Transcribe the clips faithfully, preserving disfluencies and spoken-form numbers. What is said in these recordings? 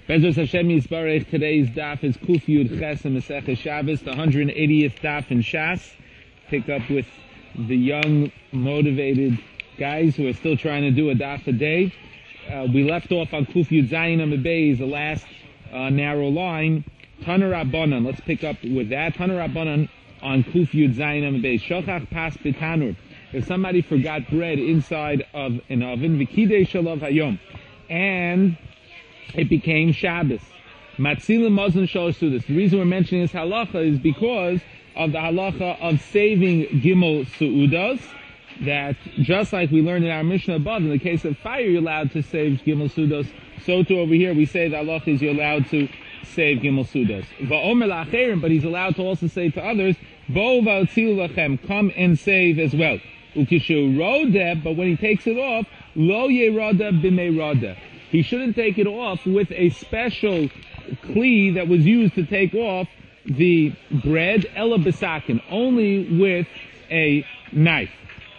Bezos Hashem Yisbarech, today's daf is Kuf Yud Ches and Masechah Shabbos, the one hundred eightieth daf in Shas. Pick up with the young, motivated guys who are still trying to do a daf a day. Uh, we left off on Kuf Yud Zayin Amabei, the last uh, narrow line. Tana Rabbanan, let's pick up with that. Tana Rabbanan on Kuf Yud Zayin Amabei. Shochach Pas B'Tanur. If somebody forgot bread inside of an oven, V'kidei Shalov Hayom, and it became Shabbos. Matzilim Mazon Shalosh Sudas. The reason we're mentioning this halacha is because of the halacha of saving Gimel Su'udos, that just like we learned in our Mishnah above, in the case of fire, you're allowed to save Gimel Su'udos. So too over here, we say the halacha is you're allowed to save Gimel Su'udos. Va'omer la'acherim, but he's allowed to also say to others, Bo va'atzilu lachem, come and save as well. Ukishu rodeh, but when he takes it off, lo yerodeh b'mei rodeh. He shouldn't take it off with a special kli that was used to take off the bread, ela besakin, only with a knife.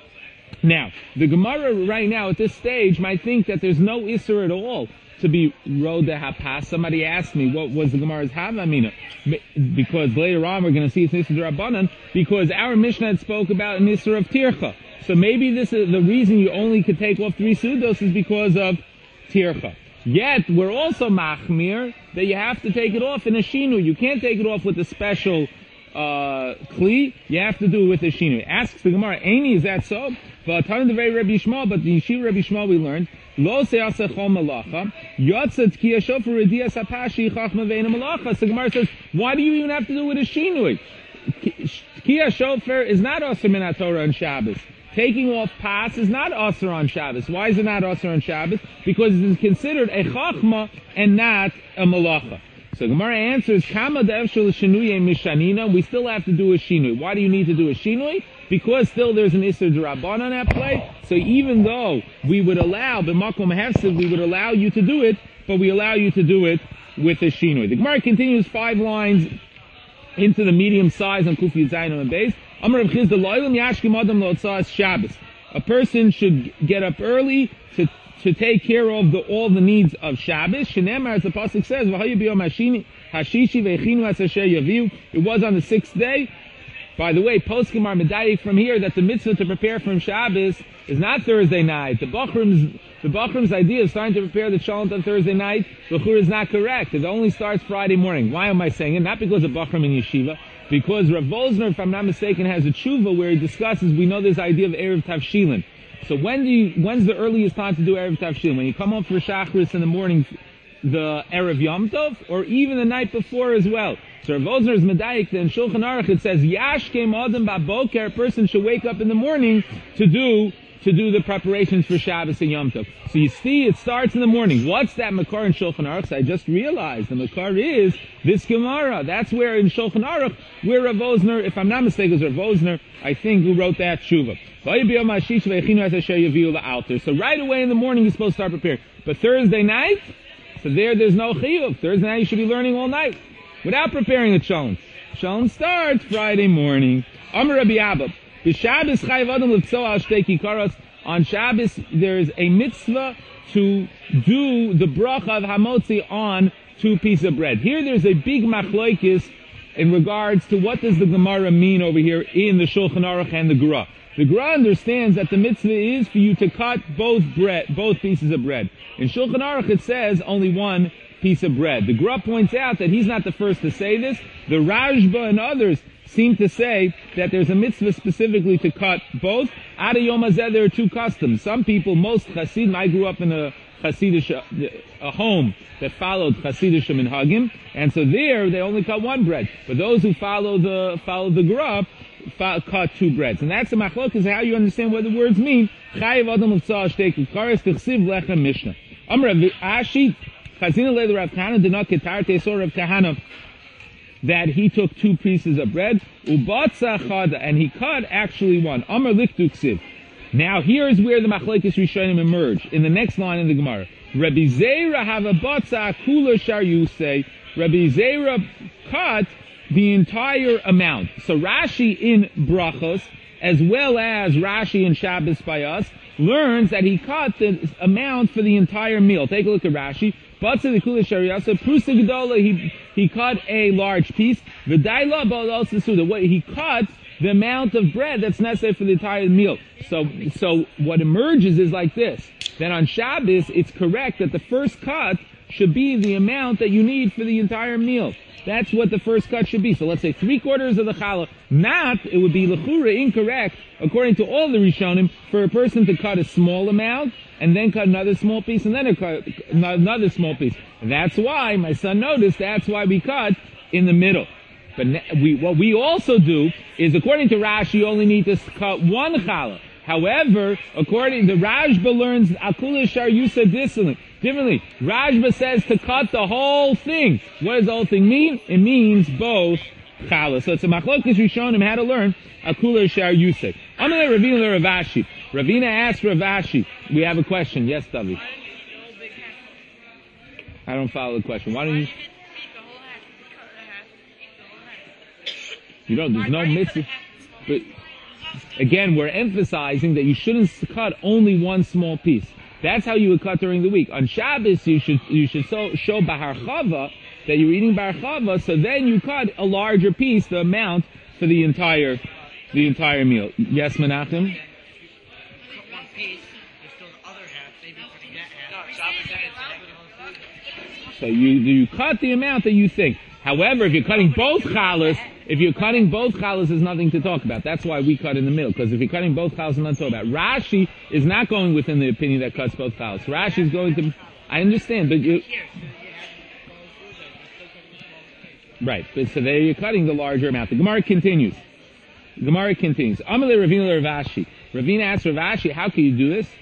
Now, the Gemara right now at this stage might think that there's no isser at all to be rodeh hapas. Somebody asked me what was the Gemara's havamina, because later on we're going to see it's isser d'Rabbanan, because our Mishnah had spoke about an isser of tircha. So maybe this is the reason you only could take off three sudos is because of tircha. Yet, we're also machmir that you have to take it off in a shinu. You can't take it off with a special uh kli. You have to do it with a shinu. Asks the Gemara, Aini, is that so? But the very Rabbi Shmuel, but the Yeshiva Rabbi Shmuel we learned, Lo se'aseh chol malacha, yotzat ki yashofer rediyas hapashi chachma ve'ena malacha. So the Gemara says, why do you even have to do it with a shinu? Ki yashofer is not asur min haTorah on Shabbos. Taking off pas is not asur on Shabbos. Why is it not asur on Shabbos? Because it is considered a chachma and not a malacha. So Gemara answers, Kama de'efshel shenuye mishanina. We still have to do a shinui. Why do you need to do a shinui? Because still there's an isur d'Rabbanan at play. So even though we would allow b'makom hefsed, we would allow you to do it, but we allow you to do it with a shinui. The Gemara continues five lines into the medium size on Kuf Yud Zayin and base. A person should get up early to to take care of the, all the needs of Shabbos. Shenemar, as the pasuk says, it was on the sixth day. By the way, poskim are medayik from here that the mitzvah to prepare for Shabbos is not Thursday night. The Bachrim's the Bachrim's idea of starting to prepare the shalom on Thursday night, Bechur, is not correct. It only starts Friday morning. Why am I saying it? Not because of Bachrim in yeshiva. Because Rav Vosner, if I'm not mistaken, has a tshuva where he discusses, we know this idea of Erev Tavshilin. So when do you, when's the earliest time to do Erev Tavshilin? When you come home for Shachris in the morning, the Erev Yom Tov, or even the night before as well? So Rav Vosner is medayik, in Shulchan Aruch it says, Yashkem Adam Baboker, a person should wake up in the morning to do to do the preparations for Shabbos and Yom Tov. So you see, it starts in the morning. What's that Makar in Shulchan Aruch? So I just realized the Makar is this Gemara. That's where in Shulchan Aruch, where Rav Vosner, if I'm not mistaken, it was Rav Vosner, I think, who wrote that Shuvah. So right away in the morning you're supposed to start preparing. But Thursday night, so there, there's no chiyuv. Thursday night you should be learning all night without preparing the shalom. Shalom starts Friday morning. Amar Rabbi Abba. On Shabbos, there is a mitzvah to do the bracha of hamotzi on two pieces of bread. Here there's a big machlokes in regards to what does the Gemara mean over here in the Shulchan Aruch and the Gra. The Gra understands that the mitzvah is for you to cut both bread, both pieces of bread. In Shulchan Aruch it says only one piece of bread. The Gra points out that he's not the first to say this. The Rajba and others seem to say that there's a mitzvah specifically to cut both. Ada Yom Hazeh, there are two customs. Some people, most Hasidim, I grew up in a Hasidish, a home that followed Hasidish minhagim, and so there they only cut one bread. But those who follow the follow the Gra cut two breads, and that's the machlok, is how you understand what the words mean. Chayiv Adam l'tzah shtei kares t'chsiv lechem mishnah. Amar Ashi Chazina le Rav Kahana did not ketar teisor Rav Kahana that he took two pieces of bread, ubatza chada, and he cut actually one. Amar liktu ksiv. Now here is where the machlekes rishonim emerge in the next line in the Gemara. Rabbi Zera have a batza kula shar yusei. Rabbi Zera cut the entire amount. So Rashi in Brachos, as well as Rashi in Shabbos by us, learns that he cut the amount for the entire meal. Take a look at Rashi. But to the kula shariasa, prusa gedola, he he cut a large piece. V'daila ba'al sesuda. What he cut the amount of bread that's necessary for the entire meal. So, so what emerges is like this. Then on Shabbos, it's correct that the first cut should be the amount that you need for the entire meal. That's what the first cut should be. So let's say three quarters of the challah. Not, it would be l'chura incorrect, according to all the Rishonim, for a person to cut a small amount, and then cut another small piece, and then a cut, another small piece. That's why, my son noticed, that's why we cut in the middle. But we, what we also do is, according to Rashi, you only need to cut one challah. However, according to Rashba learns akula shar yusa differently. Rashba says to cut the whole thing. What does the whole thing mean? It means both challah. So it's a machlokes Rishonim how to learn akula shar yusa. Amalei Ravina Ravashi. Ravina asked Ravashi. We have a question. Yes, Davi. I don't follow the question. Why don't you? You don't, there's no mitzvah. But again, we're emphasizing that you shouldn't cut only one small piece. That's how you would cut during the week. On Shabbos, you should, you should so, show Bahar Chava that you're eating Bahar Chava, so then you cut a larger piece, the amount for the entire, the entire meal. Yes, Menachem? Cut one piece, there's still the other half, maybe cutting that half. So you, you cut the amount that you think. However, if you're cutting both challahs, if you're cutting both challahs, there's nothing to talk about. That's why we cut in the middle, because if you're cutting both challahs, there's nothing to talk about. Rashi is not going within the opinion that cuts both challahs. Rashi is going to, I understand, but you, right, but so there you're cutting the larger amount. The Gemara continues. The Gemara continues. Amalei Ravina Ravashi. Ravina asks Ravashi, how can you do this?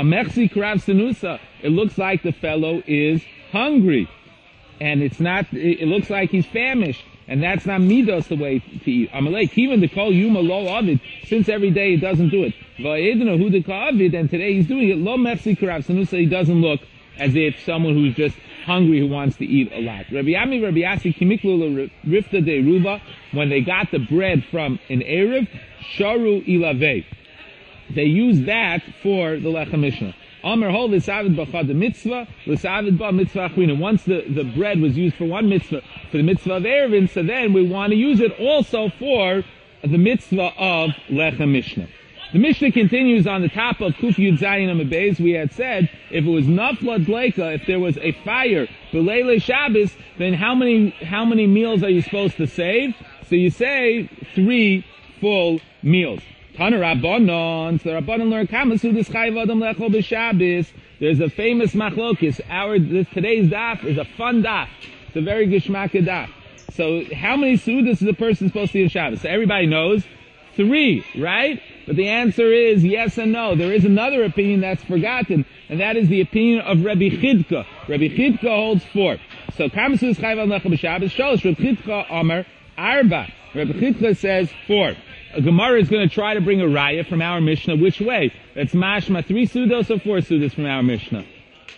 It looks like the fellow is hungry. And it's not, it looks like he's famished. And that's not midos the way to eat. Amalek, even the kol yuma lo avid, since every day he doesn't do it. Va'edna hu de ka'avid, and today he's doing it, lo mefsi karav sanusa, he doesn't look as if someone who's just hungry who wants to eat a lot. Rabbi Ami, Rabbi Yasi, kimiklu rifta de ruva, when they got the bread from an Erev, sharu ilaveh. They used that for the Lechem Mishnah. Amar hol l'savid b'chad mitzvah, l'savid ba mitzvah achrina. Once the, the bread was used for one mitzvah, for the mitzvah of Erevin, so then we want to use it also for the mitzvah of Lechem Mishnah. The Mishnah continues on the top of Kuf Yud Zayin Amabez. We had said, if it was Nafla Dleika, if there was a fire, B'leile Shabbos, then how many, how many meals are you supposed to save? So you say three full meals. Tana Rabbanon, so the Rabbanon learn Kamasu this Chayv Adam Lechol B'Shabbos. There's a famous machlokis. Our this, today's daf is a fun daf. It's a very gishmaka daf. So how many sudas is a person supposed to eat on Shabbos? So everybody knows three, right? But the answer is yes and no. There is another opinion that's forgotten, and that is the opinion of Rabbi Chidka. Rabbi Chidka holds four. So Kamasu this Chayv Adam Lechol B'Shabbos shows Rabbi Chidka Amar Arba. Rabbi Chidka says four. A Gemara is going to try to bring a raya from our Mishnah. Which way? That's mashma three sudos or four sudos from our Mishnah?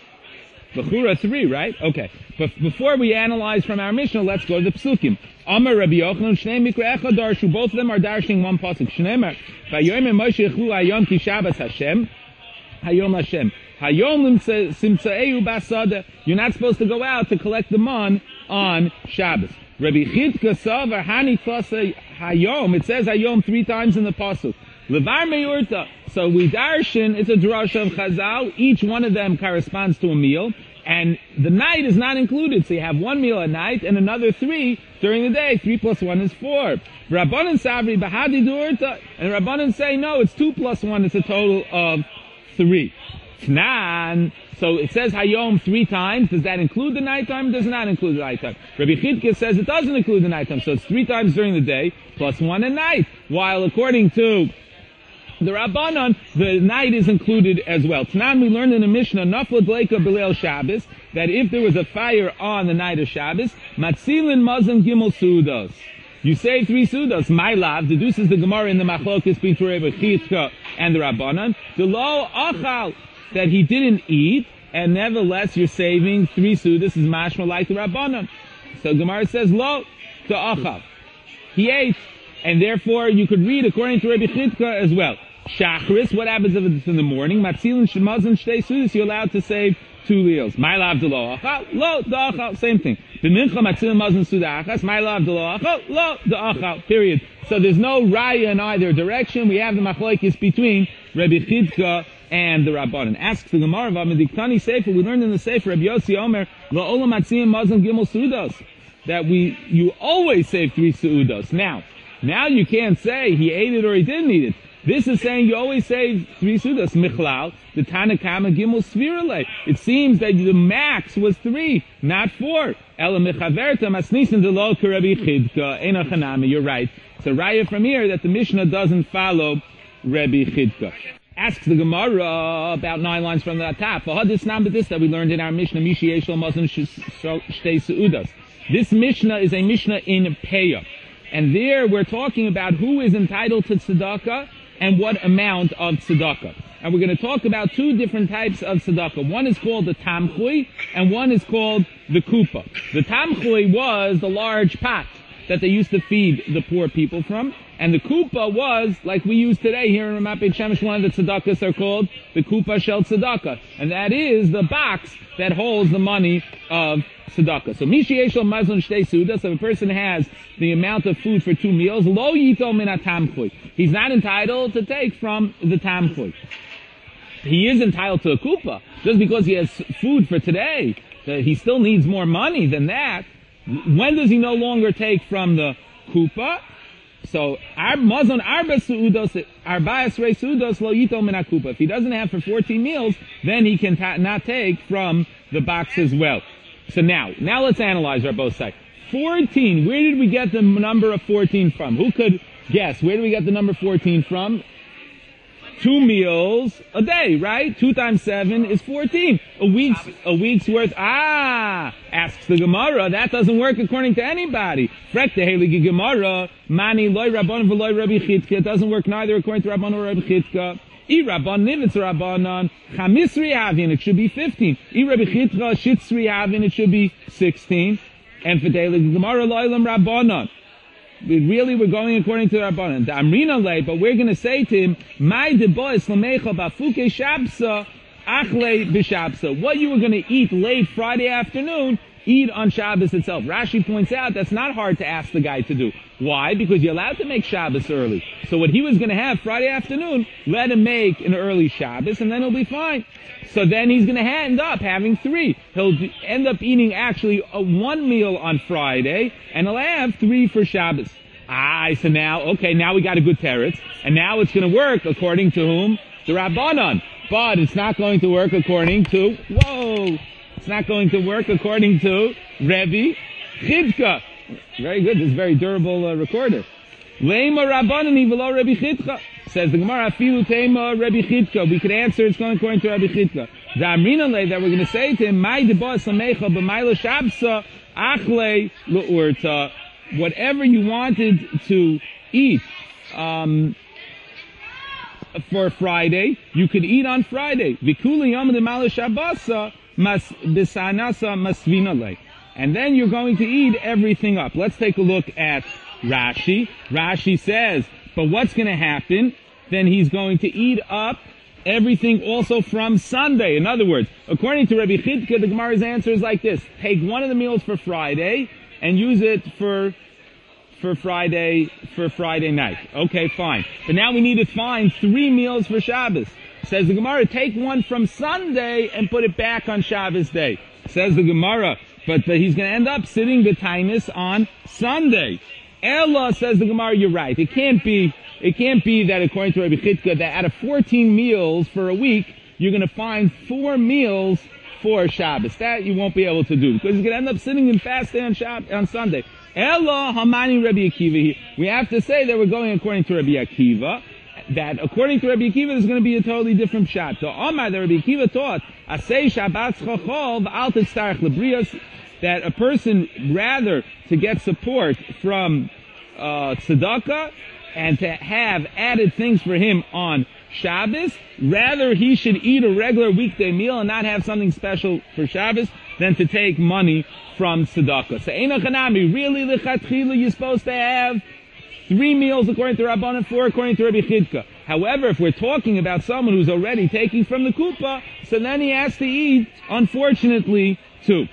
Bechura three, right? Okay. But before we analyze from our Mishnah, let's go to the Psukim. Amar Rabbi Yochanan, Shnei Mikra Echad Darshu. Both of them are darshing one pasuk. Shneimar, Vayom Moshe Yechu Hayom Ki Shabbos Hashem. Hayom Hashem. Hayom Simtzaeu Basada. You're not supposed to go out to collect the man on Shabbos. Rabbi Chidka Savar Hani Klasa Hayom. It says Hayom three times in the pasuk. Levar Meurta. So we darshan, it's a drasha of Chazal. Each one of them corresponds to a meal, and the night is not included. So you have one meal at night and another three during the day. Three plus one is four. Rabbanan Savri Bahadi Durta, and Rabbanan say no, it's two plus one. It's a total of three. Tnan. So it says Hayom three times. Does that include the nighttime? Does not include the nighttime. Rabbi Chidka says it doesn't include the nighttime. So it's three times during the day plus one at night. While according to the Rabbanon, the night is included as well. Tnan, we learned in the Mishnah, Nafla Dleika B'leil Shabbos, that if there was a fire on the night of Shabbos, Matzilin Mazim Gimel Sudos. You say three sudos. My love deduces the Gemara in the Machlokes between Rabbi Chidka and the Rabbanon. The lo achal, that he didn't eat, and nevertheless you're saving three sudas is mashma like the Rabbanon. So Gemara says lo to achal. He ate, and therefore you could read according to Rabbi Chidka as well. Shachris, what happens if it's in the morning? Matzilin shemazin shtei sudas, you're allowed to save two meals. My love de lo achal, lo de achal, same thing. B'mincha matzil mazon suda achas, my love de lo achal, lo de achal, period. So there's no raya in either direction. We have the machlokes between Rabbi Chidka and the Rabbanan. Asks the Gemara, V'amediktani Sefer, we learned in the Sefer, Rabbi Yossi Omer, La'olam matziyim mazon gimel sudos, that we, you always save three sudos. Now, now you can't say he ate it or he didn't eat it. This is saying you always save three sudas. Michlal, the Tanakama Gimel Svirale. It seems that the max was three, not four. Ela mechaverta masnisin de lo Rabbi Chidka ena chanami. You're right. It's a raya from here that the Mishnah doesn't follow Rabbi Chidka. Asks the Gemara about nine lines from the top. This that we learned in our Mishnah, Mishi Yeshel Mazon Shtei Seudas. This Mishnah is a Mishnah in Peah. And there we're talking about who is entitled to tzedakah and what amount of tzedakah. And we're going to talk about two different types of tzedakah. One is called the tamchui, and one is called the kupa. The tamchui was the large pot that they used to feed the poor people from, and the kupa was, like we use today here in Ramat Beit Shemesh, one of the tzedakahs are called the kupa shel tzedakah, and that is the box that holds the money of tzedakah. So Mishi Yeshel Mazon Shtei Sudas, so if a person has the amount of food for two meals, lo yito min hatamchui. He's not entitled to take from the tamchui. He is entitled to a kupa. Just because he has food for today, he still needs more money than that. When does he no longer take from the kupa? So, mazon arba suudos, arbaas rei suudos lo yito min hakupa. If he doesn't have for fourteen meals, then he can ta- not take from the box as well. So now, now let's analyze our both sides. fourteen, where did we get the number of fourteen from? Who could guess? Where did we get the number fourteen from? Two meals a day, right? Two times seven is fourteen. A week's, a week's worth. Ah! Asks the Gemara, that doesn't work according to anybody. Frek the Heilige Gemara, mani loy Rabban v'loy Rabbi Chidka. It doesn't work neither according to Rabban or Rabbi Chidka. I Rabban nivitz Rabbanan, chamisri havin, it should be fifteen. I Rabbi Chidka, shitzri havin, it should be sixteen. And for the Heilige Gemara, loylam Rabbanan. We really we're going according to the Rabbanan. The Amrina lay, but we're going to say to him, "My debois lamecha bafuke shabsa achle b'shabsa." What you were going to eat late Friday afternoon, eat on Shabbos itself. Rashi points out that's not hard to ask the guy to do. Why? Because you're allowed to make Shabbos early. So what he was going to have Friday afternoon, let him make an early Shabbos, and then he'll be fine. So then he's going to end up having three. He'll end up eating actually a one meal on Friday, and he'll have three for Shabbos. Ah, so now, okay, now we got a good teretz, and now it's going to work according to whom? The Rabbanan. But it's not going to work according to, whoa, it's not going to work according to Rebbe Chidka. Very good, this is a very durable uh, recorder. Leima Rabbanani v'lo Rebbe Chidka. Says the Gemara, Afilu Teima Rebbe Chidka. We could answer it's going according to Rebbe Chidka. The Amrina lay that we're going to say to him, Mai debos lamecha b'mayla shabsa achle l'urta. Whatever you wanted to eat um, for Friday, you could eat on Friday. Vikuli yom de'mayla shabasa mas bisanasa masvina lay. And then you're going to eat everything up. Let's take a look at Rashi. Rashi says, but what's going to happen? Then he's going to eat up everything also from Sunday. In other words, according to Rabbi Chidka, the Gemara's answer is like this. Take one of the meals for Friday and use it for for Friday for Friday night. Okay, fine. But now we need to find three meals for Shabbos. Says the Gemara, take one from Sunday and put it back on Shabbos day. Says the Gemara, but the, he's going to end up sitting the tinus on Sunday. Ella, says the Gemara, you're right. It can't be, it can't be that according to Rabbi Chidka, that out of fourteen meals for a week, you're going to find four meals for Shabbos. That you won't be able to do, because he's going to end up sitting and fasting on Shabbos, on Sunday. Ella, Hamani Rabbi Akiva. We have to say that we're going according to Rabbi Akiva, that according to Rabbi Akiva, there's going to be a totally different shot. So, Omar, the Rabbi Akiva taught, Asay Shabbat Chachol v'al testarach lebrios, that a person, rather to get support from uh, tzedakah and to have added things for him on Shabbos, rather he should eat a regular weekday meal and not have something special for Shabbos than to take money from tzedakah. So, Eino Chanami, really, lechatchila, you're supposed to have three meals according to Rabbanan, four according to Rabbi Chidka. However, if we're talking about someone who's already taking from the kupa, so then he has to eat, unfortunately, two.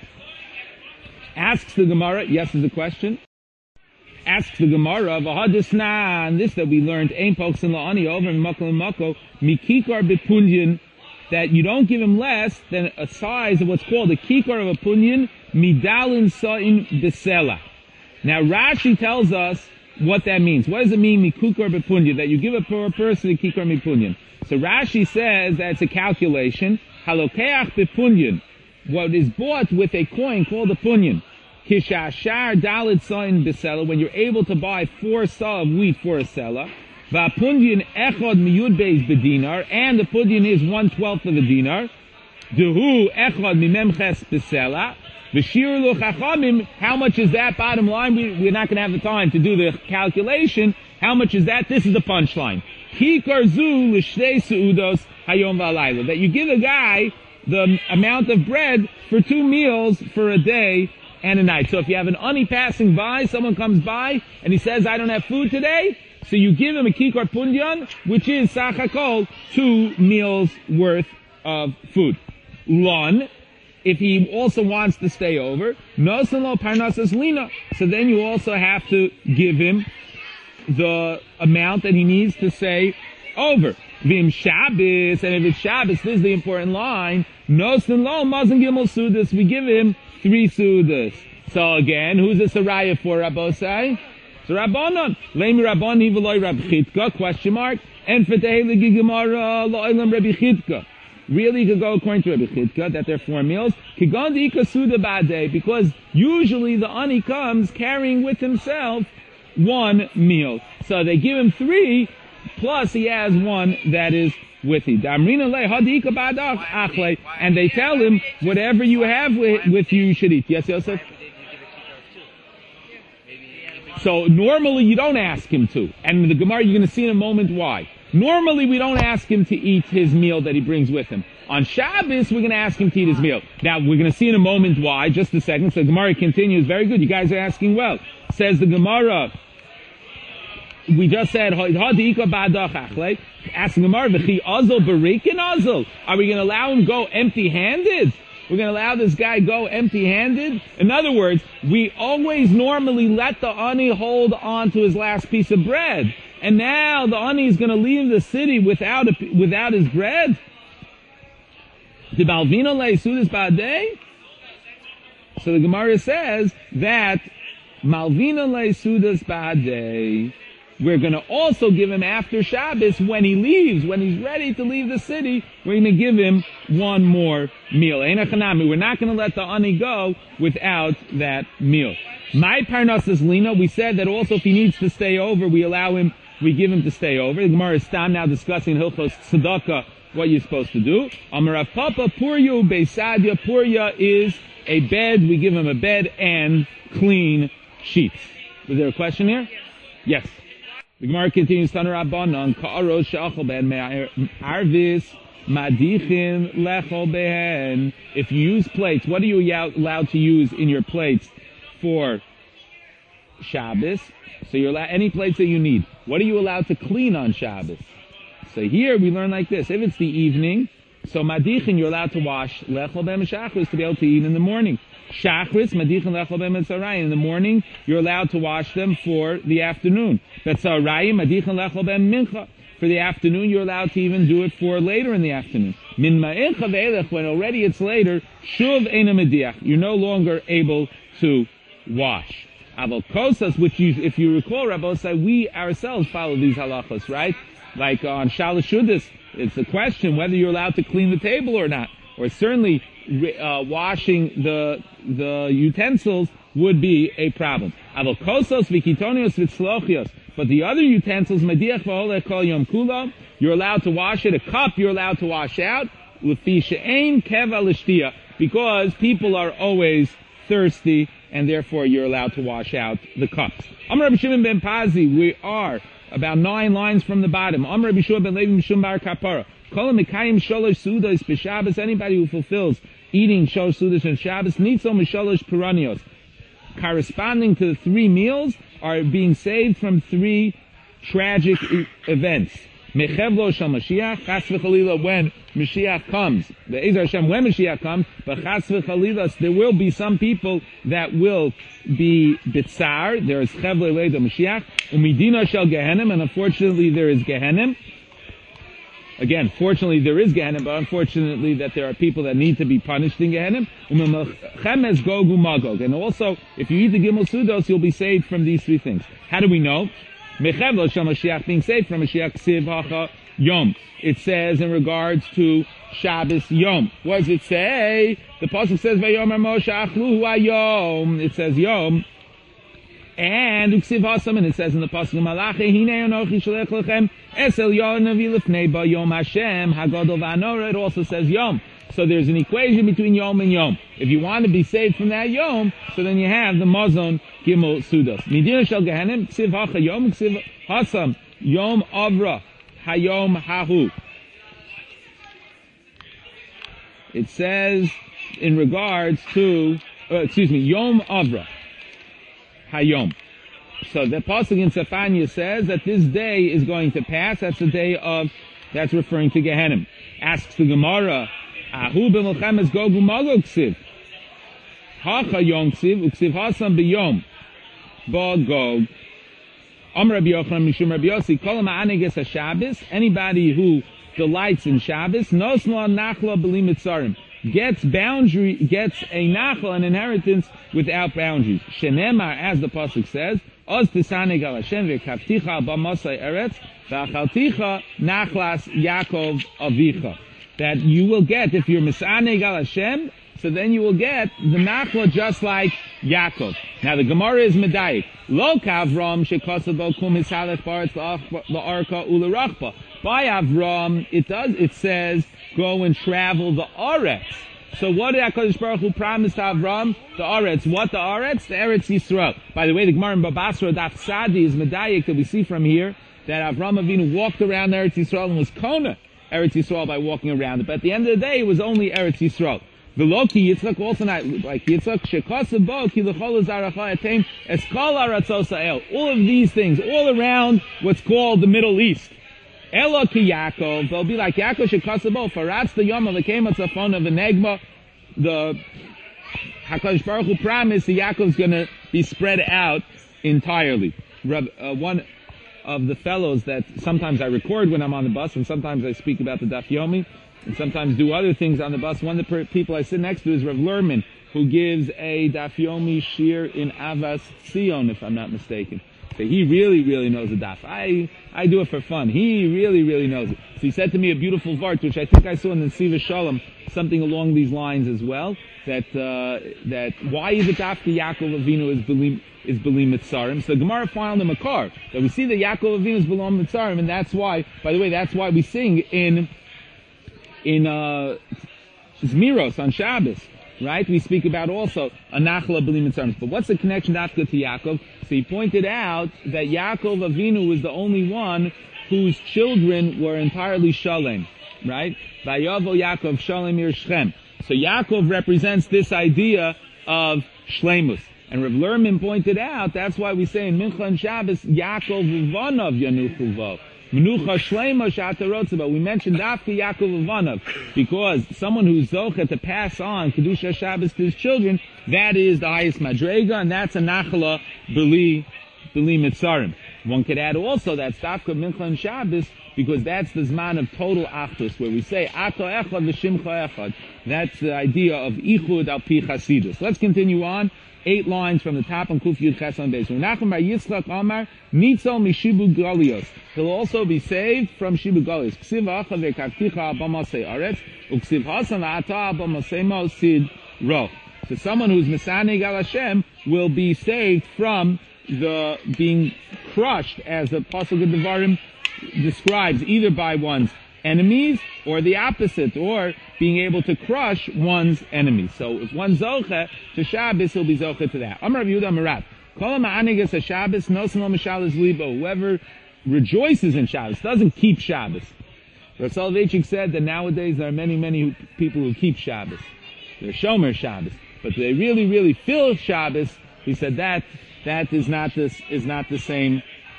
Asks the Gemara, yes is the question. Asks the Gemara, v'hadisna, and this that we learned, ein poksin la'ani over in makal and mako, mikikar b'punyan, that you don't give him less than a size of what's called a kikar of a punyan, midalin sa'in besela. Now Rashi tells us what that means. What does it mean, mikukar b'punyan, that you give a poor person a kikar mipunyan? So Rashi says that it's a calculation, halokeach b'punyan, what is bought with a coin called a punyan. Kishashar dalit sa'in besela, when you're able to buy four sa of wheat for a sela, va'punyan echad miyud beis b'dinar, and the punyan is one twelfth of a dinar, dehu echad mimemches besela, v'shir lu chachamim, how much is that? Bottom line, we, we're not going to have the time to do the calculation. How much is that? This is the punchline. Kikar zu l'shtei seudos hayom v'alayla, that you give a guy the amount of bread for two meals for a day and a night. So if you have an ani passing by, someone comes by and he says, I don't have food today, so you give him a kikar punyan, which is sachakol, two meals worth of food. Lon, if he also wants to stay over, nosan lo parnasas lina, so then you also have to give him the amount that he needs to stay over. Vim Shabbos, and if it's Shabbos, this is the important line, nosan lo mazan gimel sudas, we give him three sudas. So again, who's this a raya for, Rabbosai? So Rabbanon, Lemi Rabboni v'loi Rabbi Chitka, question mark, and for Teheli Gemara lo'olam Rabbi Chitka. Really, you could go according to Rabbi Chitka, that they're four meals. Kigon di'ika suda ba'adei, because usually the ani comes carrying with himself one meal. So they give him three, plus he has one that is with him. And they tell him, whatever you have with, with you, you should eat. Yes, Yosef? So normally you don't ask him to. And the Gemara, you're going to see in a moment why. Normally we don't ask him to eat his meal that he brings with him. On Shabbos, we're going to ask him to eat his meal. Now, we're going to see in a moment why. Just a second. So the Gemara continues. Very good. You guys are asking well. Says the Gemara, we just said, asking Gemara, are we going to allow him go empty-handed? We're going to allow this guy go empty-handed? In other words, we always normally let the ani hold on to his last piece of bread. And now the ani is going to leave the city without a, without his bread? So the Gemara says that Malvina le sudas ba'adei, we're going to also give him after Shabbos when he leaves, when he's ready to leave the city, we're going to give him one more meal. We're not going to let the ani go without that meal. My parnasas lina, we said that also if he needs to stay over, we allow him, we give him to stay over. The Gemara is Stam now discussing Hilchos Tzedakah, what you're supposed to do. Amarav Papa Purya Beisadya. Purya is a bed, we give him a bed and clean sheets. Was there a question here? Yes. The Gemara continues, Tanar Rabbanon, Ka'aros Sha'achol Ben Arvis Madichin Lechol Behen. If you use plates, what are you allowed to use in your plates for Shabbos? So you're allowed any plates that you need. What are you allowed to clean on Shabbos? So here we learn like this. If it's the evening, so Madichin, you're allowed to wash Lechol Ben Shachris to be able to eat in the morning. Shachris, Madichin Lechol Ben Mitzarayim. In the morning, you're allowed to wash them for the afternoon. Betzarayim, Madichin Lechol Ben Mincha. For the afternoon, you're allowed to even do it for later in the afternoon. Min Ma'incha Ve'elech, when already it's later, Shuv Eina Mediach. You're no longer able to wash. Aval Kosas, which you, if you recall, Rabbosai, we ourselves follow these halachos, right? Like on Shalosh Shudas, it's a question whether you're allowed to clean the table or not. Or certainly, uh, washing the, the utensils would be a problem. Aval Kosos Vikitonios Vitzlochios. But the other utensils, Mediach V'olech Kol Yom Kula, you're allowed to wash it. A cup, you're allowed to wash out. L'fi she'ein keva l'shtia. Because people are always thirsty, and therefore you're allowed to wash out the cups. Amar Rabbi Shimon ben Pazi, we are about nine lines from the bottom. Amar Rabbi Shua ben Levi Mishum bar Kapara. Kol Mikayim Sholosh Sudas b'Shabbos. Anybody who fulfills eating Sholosh Sudas on Shabbos needs some Sholosh Piranios, corresponding to the three meals, are being saved from three tragic e- events. Mechevlo shel Mashiach, chas v'chalila, when Mashiach comes. The Ezer Hashem, when Mashiach comes, but chas v'chalila, there will be some people that will be bitzar. There is chevle leida Mashiach, umidina shel Gehenim, and unfortunately there is Gehenim. Again, fortunately there is Gehenim, but unfortunately that there are people that need to be punished in Gehenim. Umechemes gogu magog. And also, if you eat the Gimel Sudos, you'll be saved from these three things. How do we know? Mechevlo shel Mashiach, being saved from Mashiach, ksiv hacha yom. It says in regards to Shabbos yom. What does it say? The pasuk says, Vayomer Moshe achluhu hayom. It says yom. And uksiv hasam, and it says in the pasuk Malachi, Hine anochi shalech lechem esel yom navi lefnei ba yom Hashem hagadol v'anora. It also says yom. So there's an equation between yom and yom. If you want to be saved from that yom, so then you have the mazon gimel sudos. Midina shel gehenim ksiv hacha yom ksiv hasam yom avra hayom hahu. It says in regards to uh, excuse me yom avra hayom. So the pasuk in Sefania says that this day is going to pass. That's the day of, that's referring to Gehenim. Asks the Gemara, Ahu b'melchemes gogu magog ksiv. Hacha yom ksiv, uksiv hasam b'yom. Ba gog. Am Rabbi Yochanan mishum Rabbi Yossi, kol ha'aneges haShabbos, anybody who delights in Shabbos, nosla nachla b'li mitzarim, gets boundary, gets a nachla, an inheritance, without boundaries. Shenemar, as the pasuk says, Oz tisaneg al Hashem v'kavticha b'masai eretz v'achalticha nachlas Yaakov avicha. That you will get, if you're misaneg al Hashem, so then you will get the nachla just like Yaakov. Now the Gemara is medayik. Lo kavram shekosabo kum hisalech baretz la'arka u'lerachba. By Avram, it does, it says, go and travel the Aretz. So what did HaKadosh Baruch Hu promise to Avram? The Aretz. What the Aretz? The Eretz Yisrael. By the way, the Gemara in Babasra Daf Sadi is medayik that we see from here that Avram Avinu walked around Eretz Yisrael and was kona Eretz Yisrael by walking around it. But at the end of the day, it was only Eretz Yisrael. Veloki Yitzchak also not like Yitzchak shekasav bo ki lechol zaracha etem eskal aratzos ha'el. All of these things, all around what's called the Middle East. Elo ki Yaakov, they'll be like Yaakov shekasabo, faratz the yom of the kematzafon of the negma. The HaKadosh Baruch Hu promised that Yaakov's gonna be spread out entirely. Uh, one of the fellows that sometimes I record when I'm on the bus, and sometimes I speak about the Daf Yomi, and sometimes do other things on the bus. One of the per- people I sit next to is Rav Lerman, who gives a Daf Yomi shir in Avas Tzion, if I'm not mistaken. So he really, really knows the daf. I, I do it for fun. He really, really knows it. So he said to me a beautiful vart, which I think I saw in the Siva Shalom, something along these lines as well, that, uh, that why is it after Yaakov Avinu is Belim, is Belim Mitzarim? So the Gemara found him a car. That we see that Yaakov Avinu is Belim Mitzarim, and that's why, by the way, that's why we sing in, in, uh, Zmiros on Shabbos. Right? We speak about also a nachla b'li mitzarim. But what's the connection after to Yaakov? So he pointed out that Yaakov Avinu was the only one whose children were entirely shalem. Right? Vayavo Yaakov shalem ir Shechem. So Yaakov represents this idea of shlemus. And Rav Lerman pointed out, that's why we say in Mincha and Shabbos, Yaakov uvanav yanuchu vo. Menucha Shlema Shatarotzav. We mentioned Dafka Yaakov Avanav because someone who's zocha to pass on Kedusha Shabbos to his children, that is the highest madrega, and that's a nachala b'li b'li mitzarim. One could add also that's Dafka Mincha and Shabbos because that's the zman of total achdus, where we say Ato Echad v'Shimcha Echad. That's the idea of Ichud al Pi Chasidus. Let's continue on. Eight lines from the top on Kuf Yud Ches on Beis. Menachem bar Yitzchak Amar Nitzol Mishibu Galios. He'll also be saved from Shibu Galios. Ksiv Acha ve'Kavticha B'Masei Aretz Uksiv Hasan Ata B'Masei Mo Sid Roch. So someone who's Misaneg al Hashem will be saved from the being crushed, as the Pasuk of Devarim describes, either by one's enemies or the opposite, or being able to crush one's enemies. So if one's zoche to Shabbos, he'll be zoche to that. Amar Rav Yehuda Amarav, Kol ha'anigas haShabbos nosen lo mishalas libo. Whoever rejoices in Shabbos doesn't keep Shabbos. Rav Soloveitchik said that nowadays there are many, many who, people who keep Shabbos. They're Shomer Shabbos, but they really, really feel Shabbos. He said that that is not this is not the same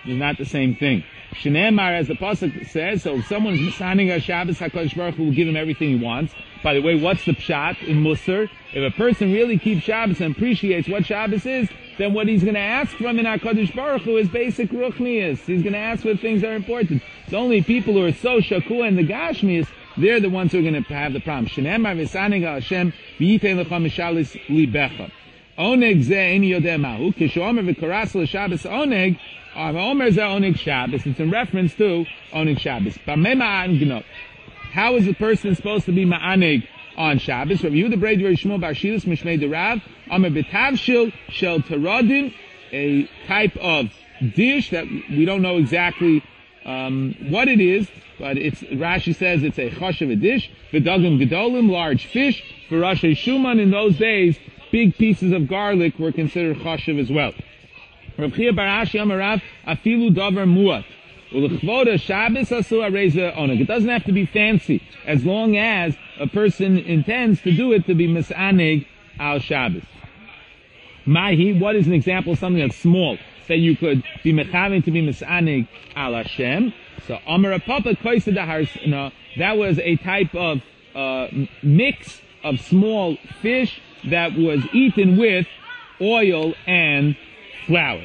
is not the same thing. Shneimar, as the pasuk says, so if someone's misaning a Shabbos, HaKadosh Baruch Hu will give him everything he wants. By the way, what's the pshat in Musar? If a person really keeps Shabbos and appreciates what Shabbos is, then what he's going to ask from in HaKadosh Baruch Hu is basic ruchnius. He's going to ask for things that are important. It's only people who are so shakua in the gashmius, they're the ones who are going to have the problem. Shneimar v'saning Hashem v'yitein lecha mishalis libecha. Oneg ze eni yodeh mahu, kishomer v'koras l'Shabbos oneg, Omer ze oneg Shabbos. It's in reference to oneg Shabbos. How is a person supposed to be ma'aneg on Shabbos? Rabbi Yehuda Brei Dvar Shmuel Bar Shilus Mishmei Derav, Omer betavshil shel terodin, a type of dish that we don't know exactly um, what it is, but it's, Rashi says it's a choshev a dish, v'dagim gedolim, large fish, for Rosh Shuman. In those days, big pieces of garlic were considered choshev as well. Rav Chia bar Ashi Amar Rav, afilu davar muat. Ulechvoda Shabbos asu areza oneg. It doesn't have to be fancy, as long as a person intends to do it to be misaneg al Shabbos. Mahi, what is an example of something that's small, that you could be mechavin to be misaneg al Hashem? So Amar Papa Koisa Daharsna, that was a type of uh, mix of small fish that was eaten with oil and flour.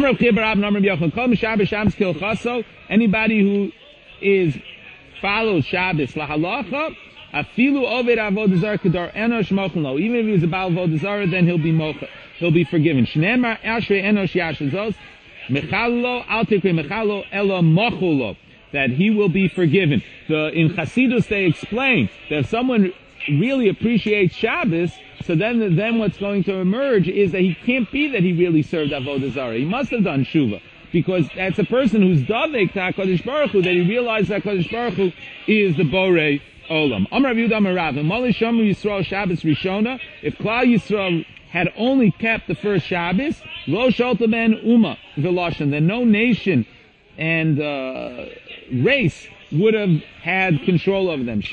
Anybody who is follows Shabbos lahalacha, afilu oved avodah zarah kedar enosh mochen lo. Even if he was a baal avodah zarah, then he'll be mochen, he'll be forgiven. Shneimar ashrei enosh yashazos mechalo al tikre mechalo elo mochulo, that he will be forgiven. The in Chasidus they explain that if someone really appreciates Shabbos, so then, then what's going to emerge is that he can't be that he really served Avodah Zarah. He must have done Shuvah. Because that's a person who's Davek to HaKadosh Baruch Hu, that he realized that HaKadosh Baruch Hu is the Borei Olam. Amar Rav Yehuda Amar Rav, Mali Shomer Yisrael Shabbos Rishona, if Klal Yisrael had only kept the first Shabbos, Lo Sholta Ben Uma V'Loshen, then no nation and uh, race would have had control over them.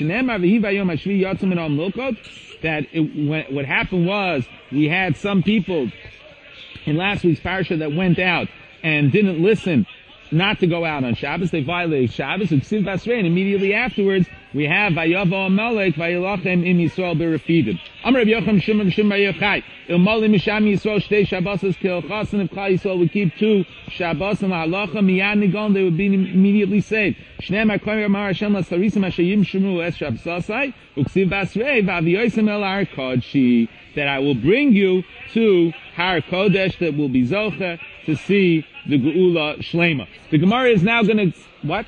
That it, when, what happened was we had some people in last week's parasha that went out and didn't listen not to go out on Shabbos. They violated Shabbos. And immediately afterwards, we have Vayavo Amalek Vayilachem Im Yisrael Berafidim. Amar Rav Yocham Shimon Shimon Yochai Ilmali Misham Yisrael Shtei Shabbosas Kilchasan. If Klal Yisrael would keep two Shabbos and Halacha Miyad Nigon, they would be immediately saved. Shnei Makoyer Mar Hashem Lasarisim Hashayim Shemu Es Shabbosai Uksiv Basrei Vaviyosim El Har Kodshi, that I will bring you to Har Kodesh, that will be Zocher to see the Geula Shlema. The Gemara is now going to what?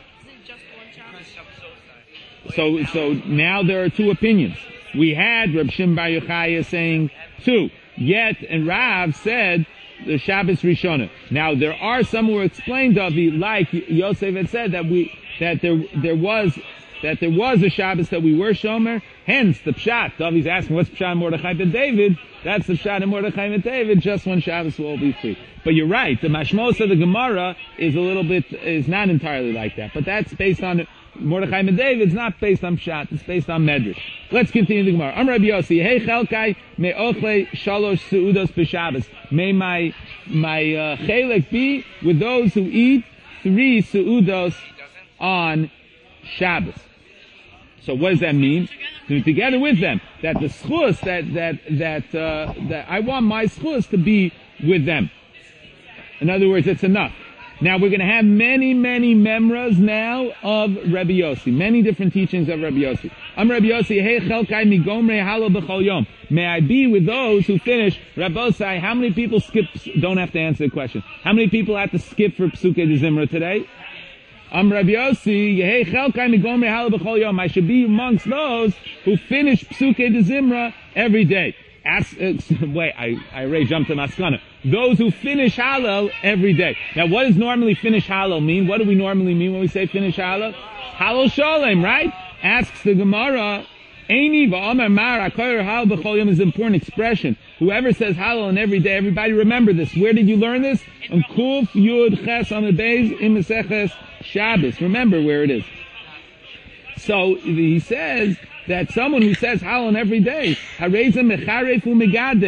So, so now there are two opinions. We had Reb Shimon Bar Yochai saying two. Yet, and Rav said the Shabbos Rishona. Now there are some who explained Davi, like Yosef had said, that we that there there was that there was a Shabbos that we were Shomer. Hence the Pshat. Davi's asking, what's Pshat in Mordechai ben David? That's the Pshat in Mordechai ben David. Just one Shabbos will all be free. But you're right. The Mashmos of the Gemara is a little bit is not entirely like that. But that's based on Mordechai ben David. It's not based on Pshat. It's based on Medrash. Let's continue the Gemara. Amar Rabbi Yossi, hey Chelkai me ochle shalosh seudos b'Shabbos. May my my uh, chelek be with those who eat three seudos on Shabbos. So what does that mean? So together with them, that the schus, that that that uh, that I want my schus to be with them. In other words, it's enough. Now we're going to have many, many memras now of Rabbi Yossi, many different teachings of Rabbi Yossi. I'm Rabbi Yossi. Hey, chelkai migomrei halo b'chol yom. May I be with those who finish. Rabbosai, how many people skip? Don't have to answer the question. How many people have to skip for Psukei de Zimra today? I'm Rabbi Yossi. Hey, chelkai migomrei halo b'chol yom. I should be amongst those who finish Psukei de Zimra every day. Ask, uh, wait, I, I already jumped to Maskana. Those who finish Hallel every day. Now, what does normally finish Hallel mean? What do we normally mean when we say finish Hallel? Hallel Sholem, right? Asks the Gemara, Eini va'omer mar ha'koyer Hallel b'chol yom is an important expression. Whoever says Hallel in every day, everybody remember this. Where did you learn this? On Kuf Yud Ches on the Beis in Maseches Shabbos. Remember where it is. So, he says that someone who says Hallel every day, Hareza Mecharef U'Megadef,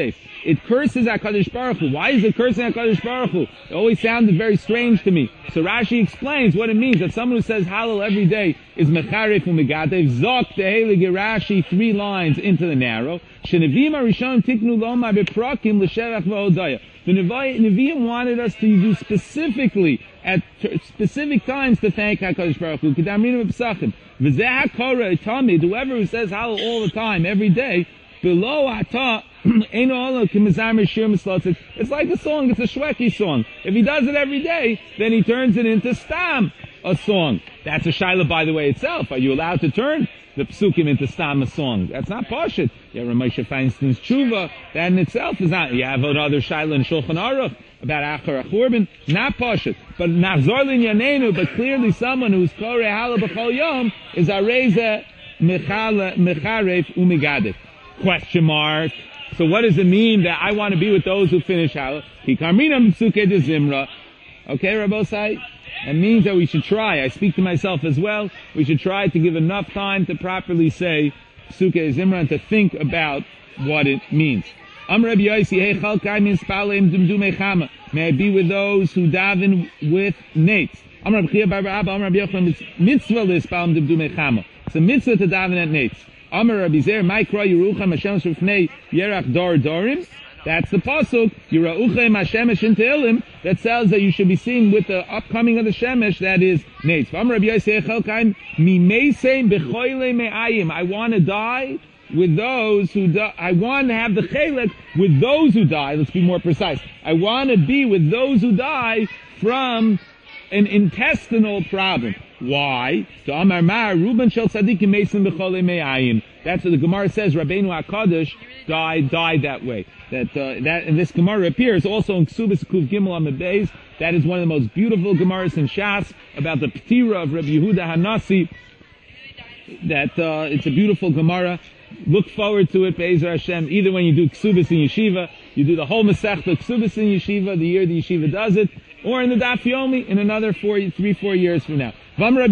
it curses HaKadosh Baruch Hu. Why is it cursing HaKadosh Baruch Hu? It always sounded very strange to me. So Rashi explains what it means, that someone who says Hallel every day is Mecharef U'Megadev, Zok Tehele Rashi, three lines into the narrow. Shenevim Arishon Tiknu Loma Beprakim L'Sherach V'Odaya. The Nevi'im wanted us to do specifically, at t- specific times, to thank HaKadosh Baruch Hu. Kedamrinu B'Psachim. V'zeh HaKorah Tamid, whoever who says Hallel all the time, every day, below Atah, it's like a song, it's a Shweki song. If he does it every day, then he turns it into Stam, a song. That's a Shaila, by the way, itself. Are you allowed to turn the Psukim into Stam, a song? That's not Pashut. You have Ramosha Feinstein's Tshuva. That in itself is not. You have another Shaila in Shulchan Aruch about Achar HaChurban. Not Pashut. But Nachzor L'Inyanenu, but clearly someone who's Koreh Hallel B'chol Yom is Areza Mecharef U'Megadef. Question mark. So what does it mean that I want to be with those who finish Hallel? Ki Karmina M'Psuke de Zimra. Okay, Rabbosai? It means that we should try. I speak to myself as well. We should try to give enough time to properly say Psuke de Zimra and to think about what it means. Am Rabbi Yossi, hey Chalkai min Spaleim Dumdume Chama. May I be with those who daven with nates. Am Rabbi Chia Bar Abba, Am Rabbi Yochanan, mitzvah l'Spaleim Dumdume Chama. It's a mitzvah to daven at nates. Amar Rabbi Zer, Maikra Yeruchem Hashem Shufnei Yerach Dor Dorim. That's the pasuk. Yerauchem Hashem Shintelim. That says that you should be seen with the upcoming of the Shemesh. That is Nates. Amar Rabbi Yosef Chelkaim Mimeisem Bechoyle Me'ayim. I want to die with those who die. I want to have the Chelek with those who die. Let's be more precise. I want to be with those who die from an intestinal problem. Why? That's what the Gemara says. Rabbeinu HaKadosh died, died that way. That, uh, that, and this Gemara appears also in Ksubas Kuv Gimel Amud Beis. That is one of the most beautiful Gemaras in Shas about the Ptira of Rabbi Yehuda Hanasi. That, uh, it's a beautiful Gemara. Look forward to it, Be'ezer Hashem. Either when you do Ksubas in Yeshiva, you do the whole Masechta Ksubas in Yeshiva, the year the Yeshiva does it, or in the Daf Yomi in another four, three, four years from now. May I